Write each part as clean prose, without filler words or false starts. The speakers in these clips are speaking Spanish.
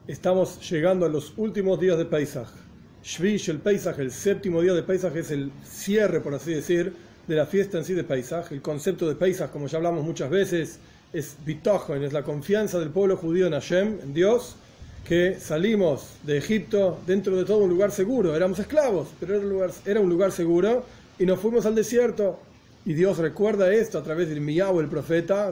Estamos llegando a los últimos días de Pesaj. Shvi el Pesaj, el séptimo día de Pesaj, es el cierre, por así decir, de la fiesta en sí de Pesaj. El concepto de Pesaj, como ya hablamos muchas veces, es bitochen, es la confianza del pueblo judío en Hashem, en Dios, que salimos de Egipto dentro de todo un lugar seguro. Éramos esclavos, pero era un lugar seguro, y nos fuimos al desierto. Y Dios recuerda esto a través de Irmiyahu, el profeta: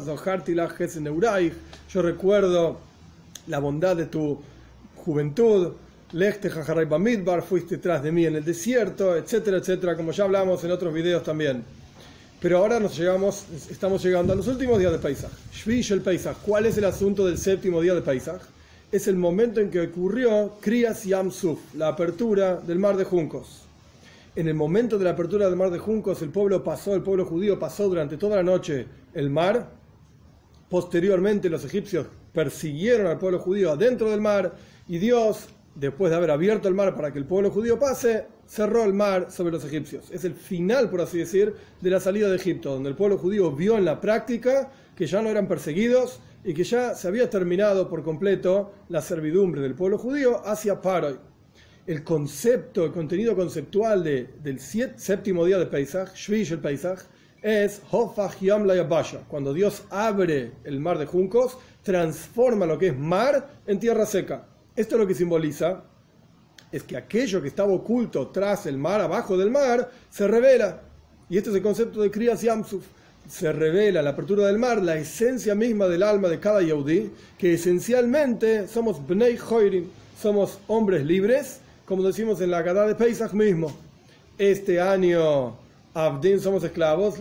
yo recuerdo la bondad de tu juventud, Lechte Hajaray Bamidbar, fuiste tras de mí en el desierto, etcétera, etcétera, como ya hablamos en otros videos también. Pero ahora estamos llegando a los últimos días de Pesaj. Shvi el Pesaj. ¿Cuál es el asunto del séptimo día de Pesaj? Es el momento en que ocurrió Kriyas Yam Suf, la apertura del mar de juncos. En el momento de la apertura del mar de juncos, el pueblo judío pasó durante toda la noche el mar. Posteriormente los egipcios persiguieron al pueblo judío adentro del mar, y Dios, después de haber abierto el mar para que el pueblo judío pase, cerró el mar sobre los egipcios. Es el final, por así decir, de la salida de Egipto, donde el pueblo judío vio en la práctica que ya no eran perseguidos y que ya se había terminado por completo la servidumbre del pueblo judío hacia Paroi. El contenido conceptual del séptimo día de Pesaj, Shvi el Pesaj, es Hofach Yam la Yabasha. Cuando Dios abre el mar de juncos, transforma lo que es mar en tierra seca. Esto lo que simboliza es que aquello que estaba oculto tras el mar, abajo del mar, se revela. Y este es el concepto de Kriyas Yam Suf. Se revela la apertura del mar, la esencia misma del alma de cada Yehudí, que esencialmente somos Bnei Choirim, somos hombres libres, como decimos en la Haggadah de Pesaj mismo. Este año Abdim somos esclavos,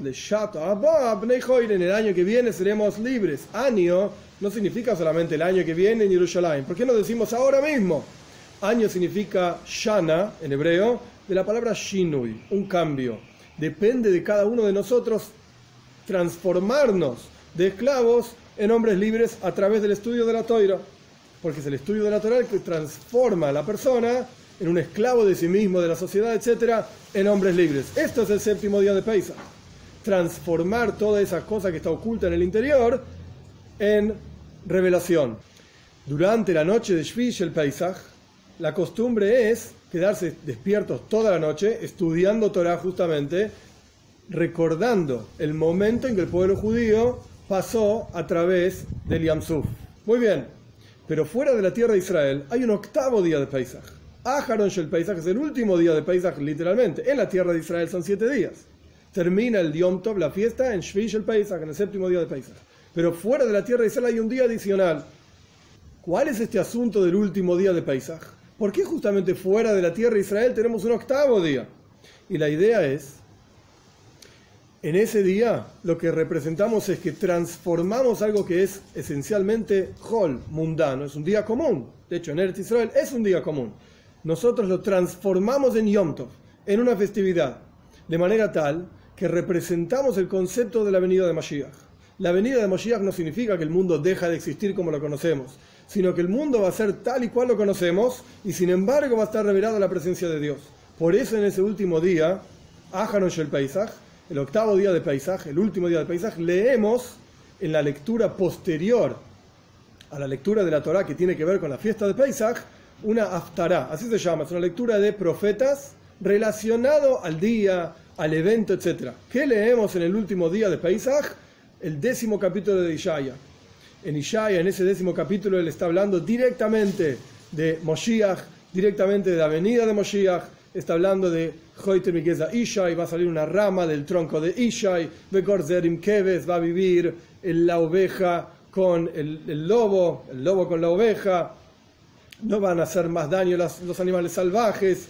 en el año que viene seremos libres. Año no significa solamente el año que viene en Jerusalén. ¿Por qué no decimos ahora mismo? Año significa Shana, en hebreo, de la palabra Shinui, un cambio. Depende de cada uno de nosotros transformarnos de esclavos en hombres libres a través del estudio de la Torah. Porque es el estudio de la Torah el que transforma a la persona en un esclavo de sí mismo, de la sociedad, etcétera, en hombres libres. Esto es el séptimo día de Pesaj. Transformar toda esa cosa que está oculta en el interior en revelación. Durante la noche de Shvi el Pesaj, la costumbre es quedarse despiertos toda la noche, estudiando Torah justamente, recordando el momento en que el pueblo judío pasó a través del Yam Suf. Muy bien, pero fuera de la tierra de Israel hay un octavo día de Pesaj. Aharon Shel Pesaj es el último día de Pesaj, literalmente. En la tierra de Israel son 7 días. Termina el Yom Tov, la fiesta, en Shvi el Pesaj, en el séptimo día de Pesaj. Pero fuera de la tierra de Israel hay un día adicional. ¿Cuál es este asunto del último día de Pesaj? ¿Por qué justamente fuera de la tierra de Israel tenemos un octavo día? Y la idea es, en ese día lo que representamos es que transformamos algo que es esencialmente Hol, mundano, es un día común. De hecho, en Eretz Israel es un día común. Nosotros lo transformamos en Yom Tov, en una festividad, de manera tal que representamos el concepto de la venida de Mashiach. La venida de Mashiach no significa que el mundo deja de existir como lo conocemos, sino que el mundo va a ser tal y cual lo conocemos, y sin embargo va a estar revelada la presencia de Dios. Por eso en ese último día, Aharon Shel Pesaj, el octavo día de Pesaj, el último día de Pesaj, leemos en la lectura posterior a la lectura de la Torá que tiene que ver con la fiesta de Pesaj, una haftará, así se llama, es una lectura de profetas relacionado al día, al evento, etc. ¿Qué leemos en el último día de Pesaj? El 10º capítulo de Ishaya. En Ishaya, en ese 10º capítulo, él está hablando directamente de Moshiach, directamente de la venida de Moshiach. Está hablando de Hoiter Migeza Ishai, va a salir una rama del tronco de Ishai, Bekor Zerim Keves, va a vivir la oveja con el lobo con la oveja, no van a hacer más daño los animales salvajes.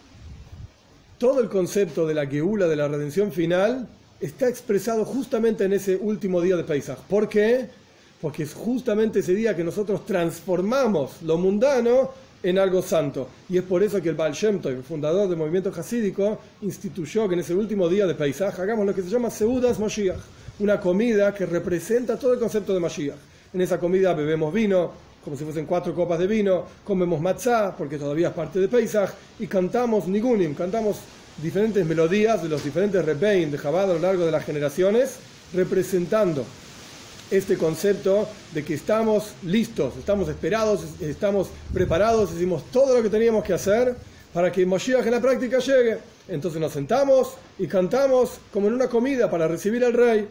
Todo el concepto de la Geula, de la redención final, está expresado justamente en ese último día de Pesaj. ¿Por qué? Porque es justamente ese día que nosotros transformamos lo mundano en algo santo. Y es por eso que el Baal Shem Tov, el fundador del movimiento jasídico, instituyó que en ese último día de Pesaj hagamos lo que se llama Seudas Mashiach, una comida que representa todo el concepto de Mashiach. En esa comida bebemos vino, como si fuesen 4 copas de vino, comemos matzah, porque todavía es parte de Pesaj, y cantamos nigunim, cantamos diferentes melodías de los diferentes Rebbeim de Chabad a lo largo de las generaciones, representando este concepto de que estamos listos, estamos esperados, estamos preparados, hicimos todo lo que teníamos que hacer para que Moshiach en la práctica llegue. Entonces nos sentamos y cantamos como en una comida para recibir al Rey.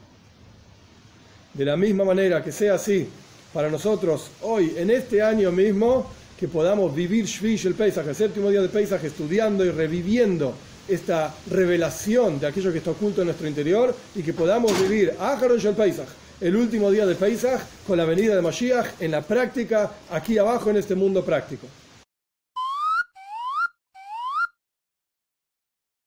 De la misma manera que sea así para nosotros hoy, en este año mismo, que podamos vivir Shvi Shel Pesach, el séptimo día de Pesach, estudiando y reviviendo esta revelación de aquello que está oculto en nuestro interior, y que podamos vivir Aharon Shel Pesach, el último día de Pesach, con la venida de Mashiach en la práctica, aquí abajo en este mundo práctico.